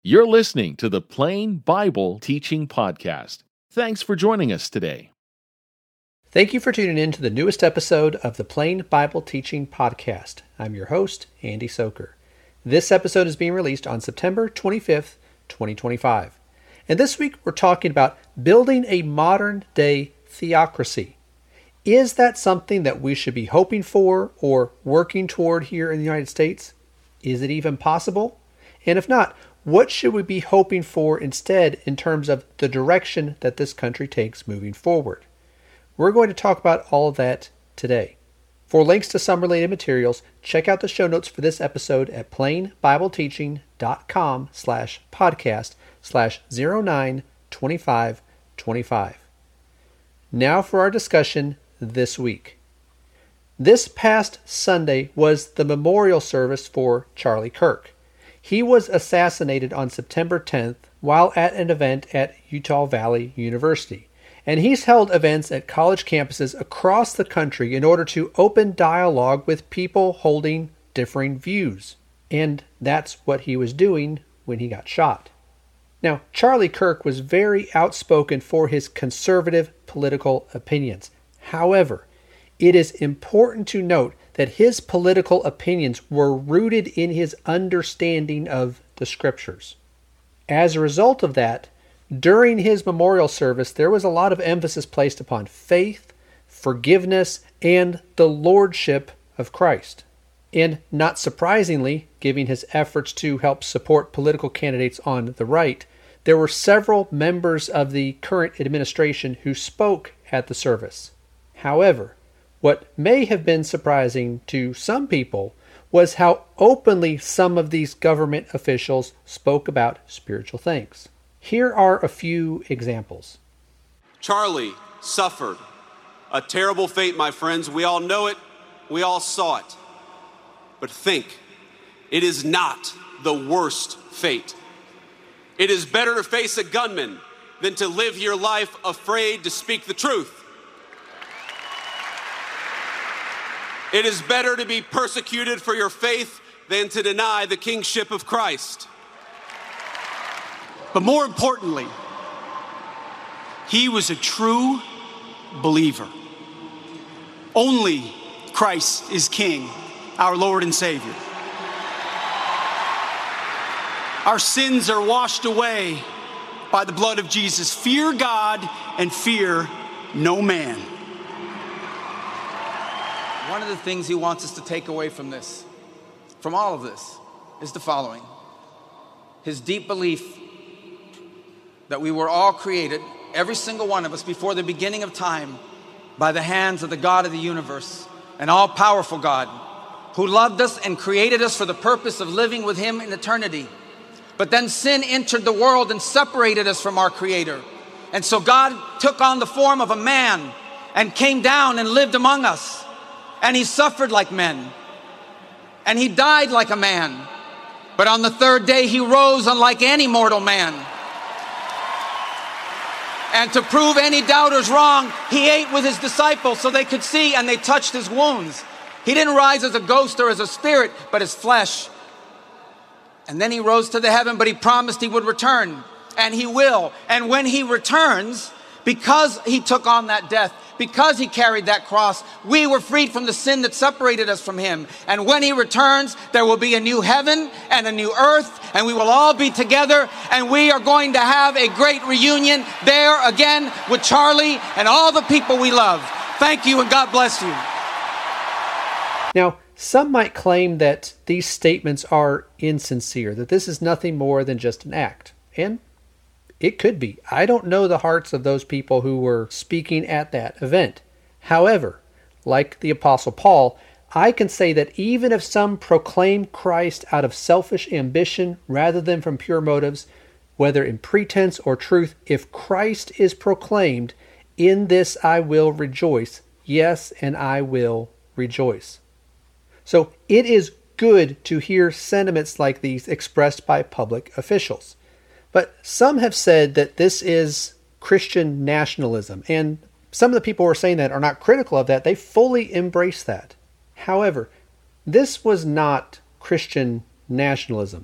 You're listening to the Plain Bible Teaching Podcast. Thanks for joining us today. Thank you for tuning in to the newest episode of the Plain Bible Teaching Podcast. I'm your host, Andy Soker. This episode is being released on September 25th, 2025. And this week we're talking about building a modern-day theocracy. Is that something that we should be hoping for or working toward here in the United States? Is it even possible? And if not, what should we be hoping for instead in terms of the direction that this country takes moving forward? We're going to talk about all of that today. For links to some related materials, check out the show notes for this episode at plainbibleteaching.com/podcast/092525. Now for our discussion this week. This past Sunday was the memorial service for Charlie Kirk. He was assassinated on September 10th while at an event at Utah Valley University. And he's held events at college campuses across the country in order to open dialogue with people holding differing views. And that's what he was doing when he got shot. Now, Charlie Kirk was very outspoken for his conservative political opinions. However, it is important to note that his political opinions were rooted in his understanding of the Scriptures. As a result of that, during his memorial service, there was a lot of emphasis placed upon faith, forgiveness, and the lordship of Christ. And not surprisingly, given his efforts to help support political candidates on the right, there were several members of the current administration who spoke at the service. However, what may have been surprising to some people was how openly some of these government officials spoke about spiritual things. Here are a few examples. Charlie suffered a terrible fate, my friends. We all know it. We all saw it. But think, it is not the worst fate. It is better to face a gunman than to live your life afraid to speak the truth. It is better to be persecuted for your faith than to deny the kingship of Christ. But more importantly, he was a true believer. Only Christ is King, our Lord and Savior. Our sins are washed away by the blood of Jesus. Fear God and fear no man. One of the things he wants us to take away from this, from all of this, is the following. His deep belief that we were all created, every single one of us, before the beginning of time, by the hands of the God of the universe, an all-powerful God, who loved us and created us for the purpose of living with him in eternity. But then sin entered the world and separated us from our Creator. And so God took on the form of a man and came down and lived among us. And he suffered like men. And he died like a man. But on the third day he rose unlike any mortal man. And to prove any doubters wrong, he ate with his disciples so they could see, and they touched his wounds. He didn't rise as a ghost or as a spirit, but as flesh. And then he rose to the heaven, but he promised he would return. And he will. And when he returns, because he took on that death, because he carried that cross, we were freed from the sin that separated us from him. And when he returns, there will be a new heaven and a new earth, and we will all be together, and we are going to have a great reunion there again with Charlie and all the people we love. Thank you, and God bless you. Now, some might claim that these statements are insincere, that this is nothing more than just an act. And it could be. I don't know the hearts of those people who were speaking at that event. However, like the Apostle Paul, I can say that even if some proclaim Christ out of selfish ambition rather than from pure motives, whether in pretense or truth, if Christ is proclaimed, in this I will rejoice. Yes, and I will rejoice. So it is good to hear sentiments like these expressed by public officials. But some have said that this is Christian nationalism, and some of the people who are saying that are not critical of that. They fully embrace that. However, this was not Christian nationalism.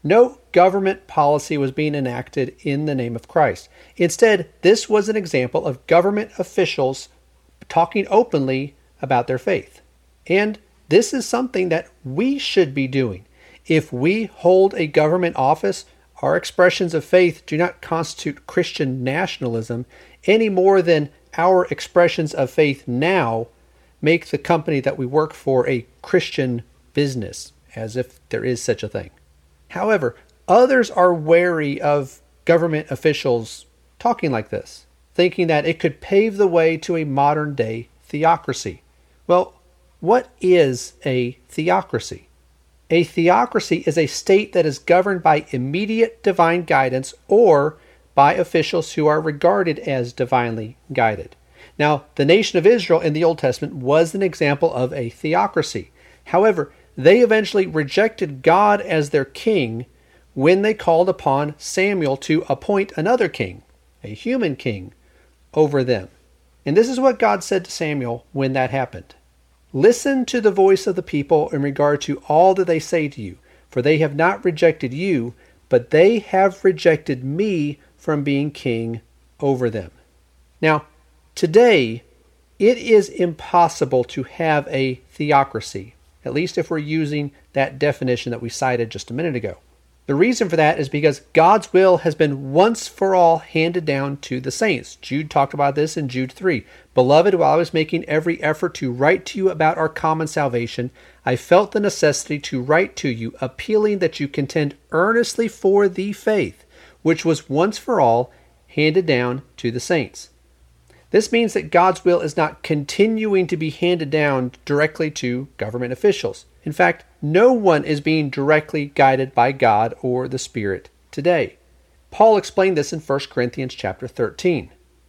No government policy was being enacted in the name of Christ. Instead, this was an example of government officials talking openly about their faith. And this is something that we should be doing. If we hold a government office, our expressions of faith do not constitute Christian nationalism any more than our expressions of faith now make the company that we work for a Christian business, as if there is such a thing. However, others are wary of government officials talking like this, thinking that it could pave the way to a modern-day theocracy. Well, what is a theocracy? A theocracy is a state that is governed by immediate divine guidance or by officials who are regarded as divinely guided. Now, the nation of Israel in the Old Testament was an example of a theocracy. However, they eventually rejected God as their king when they called upon Samuel to appoint another king, a human king, over them. And this is what God said to Samuel when that happened. Listen to the voice of the people in regard to all that they say to you, for they have not rejected you, but they have rejected me from being king over them. Now, today, it is impossible to have a theocracy, at least if we're using that definition that we cited just a minute ago. The reason for that is because God's will has been once for all handed down to the saints. Jude talked about this in Jude 3. Beloved, while I was making every effort to write to you about our common salvation, I felt the necessity to write to you, appealing that you contend earnestly for the faith, which was once for all handed down to the saints. This means that God's will is not continuing to be handed down directly to government officials. In fact, no one is being directly guided by God or the Spirit today. Paul explained this in 1 Corinthians chapter 13.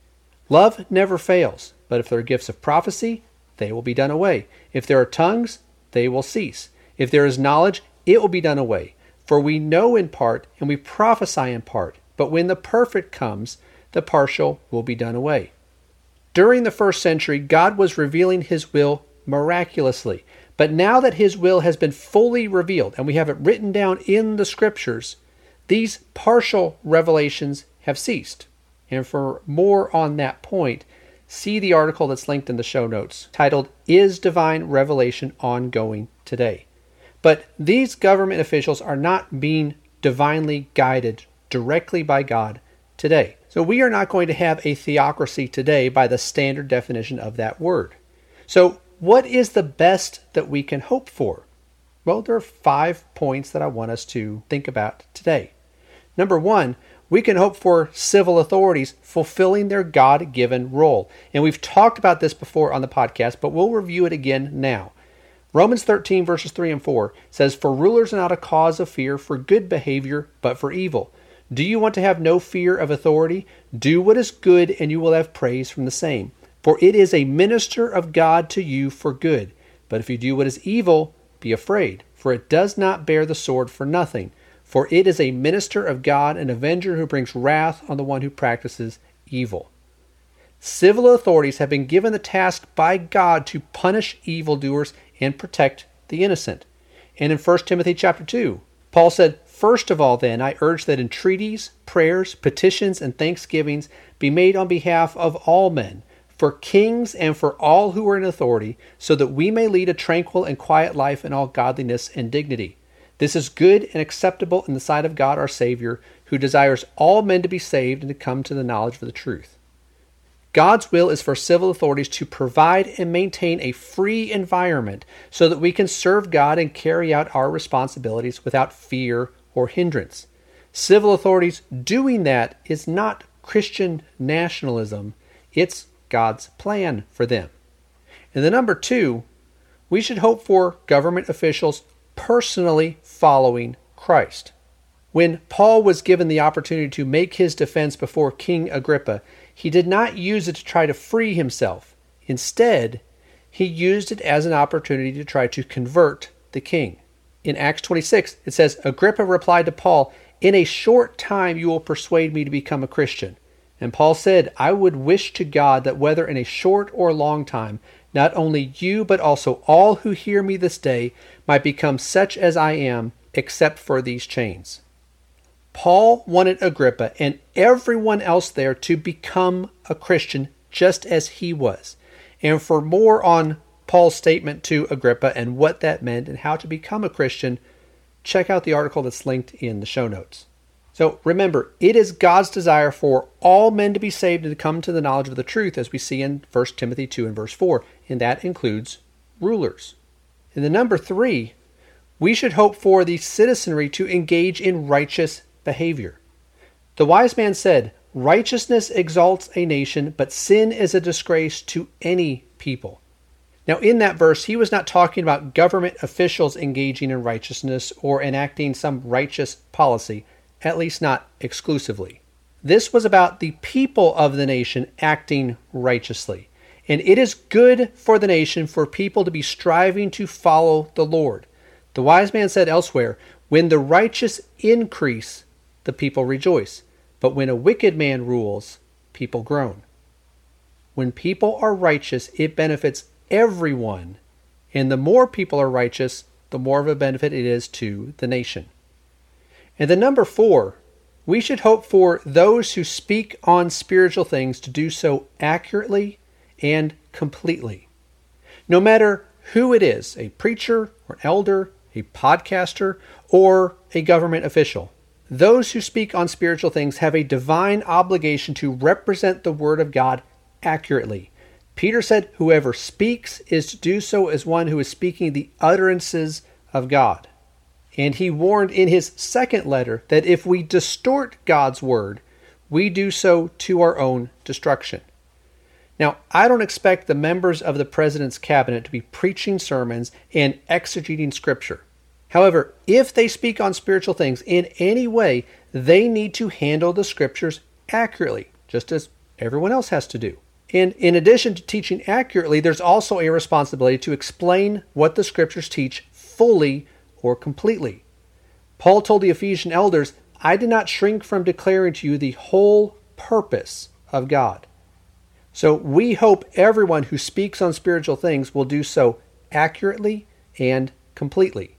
Love never fails, but if there are gifts of prophecy, they will be done away. If there are tongues, they will cease. If there is knowledge, it will be done away. For we know in part, and we prophesy in part, but when the perfect comes, the partial will be done away. During the first century, God was revealing His will miraculously. But now that His will has been fully revealed, and we have it written down in the Scriptures, these partial revelations have ceased. And for more on that point, see the article that's linked in the show notes, titled, Is Divine Revelation Ongoing Today? But these government officials are not being divinely guided directly by God today. So we are not going to have a theocracy today by the standard definition of that word. So what is the best that we can hope for? Well, there are 5 points that I want us to think about today. Number 1, we can hope for civil authorities fulfilling their God-given role. And we've talked about this before on the podcast, but we'll review it again now. Romans 13 verses 3 and 4 says, For rulers are not a cause of fear for good behavior, but for evil. Do you want to have no fear of authority? Do what is good, and you will have praise from the same. For it is a minister of God to you for good. But if you do what is evil, be afraid, for it does not bear the sword for nothing. For it is a minister of God, an avenger who brings wrath on the one who practices evil. Civil authorities have been given the task by God to punish evildoers and protect the innocent. And in 1 Timothy chapter 2, Paul said, First of all, then, I urge that entreaties, prayers, petitions, and thanksgivings be made on behalf of all men, for kings and for all who are in authority, so that we may lead a tranquil and quiet life in all godliness and dignity. This is good and acceptable in the sight of God our Savior, who desires all men to be saved and to come to the knowledge of the truth. God's will is for civil authorities to provide and maintain a free environment so that we can serve God and carry out our responsibilities without fear or hindrance. Civil authorities doing that is not Christian nationalism. It's God's plan for them. And then number 2, we should hope for government officials personally following Christ. When Paul was given the opportunity to make his defense before King Agrippa, he did not use it to try to free himself. Instead, he used it as an opportunity to try to convert the king. In Acts 26, it says, Agrippa replied to Paul, In a short time you will persuade me to become a Christian. And Paul said, I would wish to God that whether in a short or long time, not only you, but also all who hear me this day might become such as I am, except for these chains. Paul wanted Agrippa and everyone else there to become a Christian just as he was. And for more on Paul's statement to Agrippa and what that meant and how to become a Christian, check out the article that's linked in the show notes. So remember, it is God's desire for all men to be saved and to come to the knowledge of the truth, as we see in 1 Timothy 2 and verse 4, and that includes rulers. In the number 3, we should hope for the citizenry to engage in righteous behavior. The wise man said, "Righteousness exalts a nation, but sin is a disgrace to any people." Now, in that verse, he was not talking about government officials engaging in righteousness or enacting some righteous policy, at least not exclusively. This was about the people of the nation acting righteously. And it is good for the nation for people to be striving to follow the Lord. The wise man said elsewhere, "When the righteous increase, the people rejoice. But when a wicked man rules, people groan." When people are righteous, it benefits everyone. And the more people are righteous, the more of a benefit it is to the nation. And the number 4, we should hope for those who speak on spiritual things to do so accurately and completely. No matter who it is, a preacher or an elder, a podcaster, or a government official, those who speak on spiritual things have a divine obligation to represent the Word of God accurately. Peter said, "Whoever speaks is to do so as one who is speaking the utterances of God." And he warned in his second letter that if we distort God's word, we do so to our own destruction. Now, I don't expect the members of the president's cabinet to be preaching sermons and exegeting scripture. However, if they speak on spiritual things in any way, they need to handle the scriptures accurately, just as everyone else has to do. And in addition to teaching accurately, there's also a responsibility to explain what the scriptures teach fully or completely. Paul told the Ephesian elders, "I did not shrink from declaring to you the whole purpose of God." So we hope everyone who speaks on spiritual things will do so accurately and completely.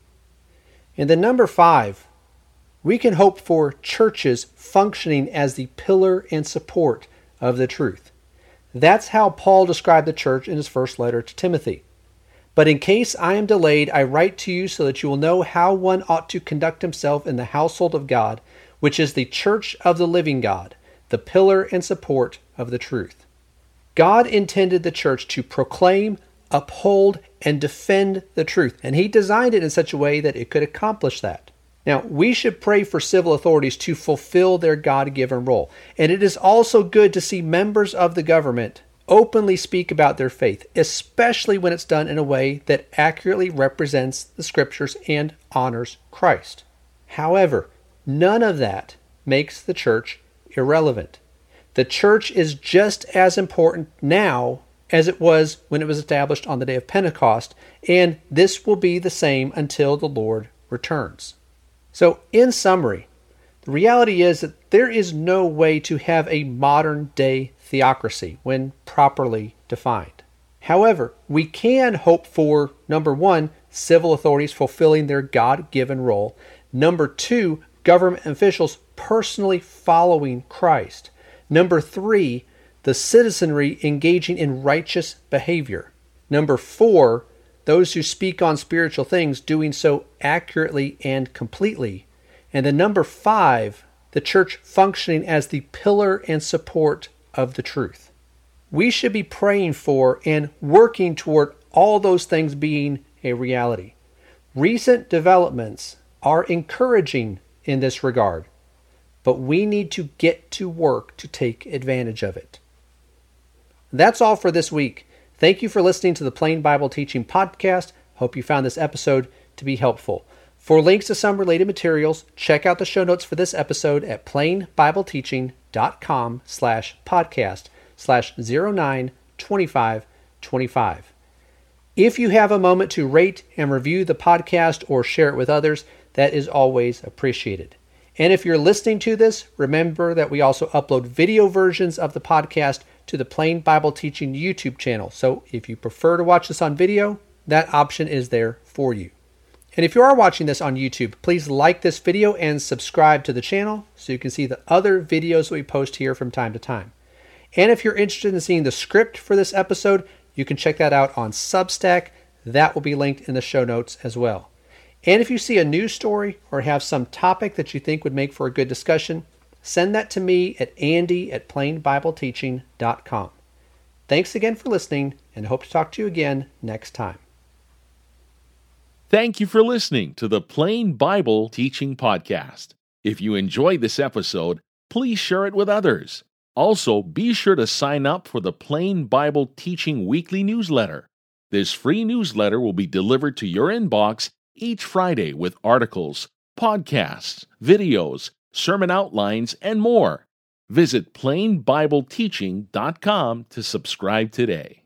And then number 5, we can hope for churches functioning as the pillar and support of the truth. That's how Paul described the church in his first letter to Timothy. "But in case I am delayed, I write to you so that you will know how one ought to conduct himself in the household of God, which is the church of the living God, the pillar and support of the truth." God intended the church to proclaim, uphold, and defend the truth, and he designed it in such a way that it could accomplish that. Now, we should pray for civil authorities to fulfill their God-given role, and it is also good to see members of the government openly speak about their faith, especially when it's done in a way that accurately represents the scriptures and honors Christ. However, none of that makes the church irrelevant. The church is just as important now as it was when it was established on the day of Pentecost, and this will be the same until the Lord returns. So, in summary, the reality is that there is no way to have a modern-day theocracy when properly defined. However, we can hope for, number 1, civil authorities fulfilling their God-given role. Number 2, government officials personally following Christ. Number 3, the citizenry engaging in righteous behavior. Number 4, those who speak on spiritual things doing so accurately and completely. And then number 5, the church functioning as the pillar and support of the truth. We should be praying for and working toward all those things being a reality. Recent developments are encouraging in this regard, but we need to get to work to take advantage of it. That's all for this week. Thank you for listening to the Plain Bible Teaching Podcast. Hope you found this episode to be helpful. For links to some related materials, check out the show notes for this episode at plainbibleteaching.com/podcast/092525. If you have a moment to rate and review the podcast or share it with others, that is always appreciated. And if you're listening to this, remember that we also upload video versions of the podcast to the Plain Bible Teaching YouTube channel. So if you prefer to watch this on video, that option is there for you. And if you are watching this on YouTube, please like this video and subscribe to the channel so you can see the other videos that we post here from time to time. And if you're interested in seeing the script for this episode, you can check that out on Substack. That will be linked in the show notes as well. And if you see a news story or have some topic that you think would make for a good discussion, send that to me at andy@plainbibleteaching.com. Thanks again for listening, and hope to talk to you again next time. Thank you for listening to the Plain Bible Teaching Podcast. If you enjoyed this episode, please share it with others. Also, be sure to sign up for the Plain Bible Teaching Weekly Newsletter. This free newsletter will be delivered to your inbox each Friday with articles, podcasts, videos, sermon outlines, and more. Visit plainbibleteaching.com to subscribe today.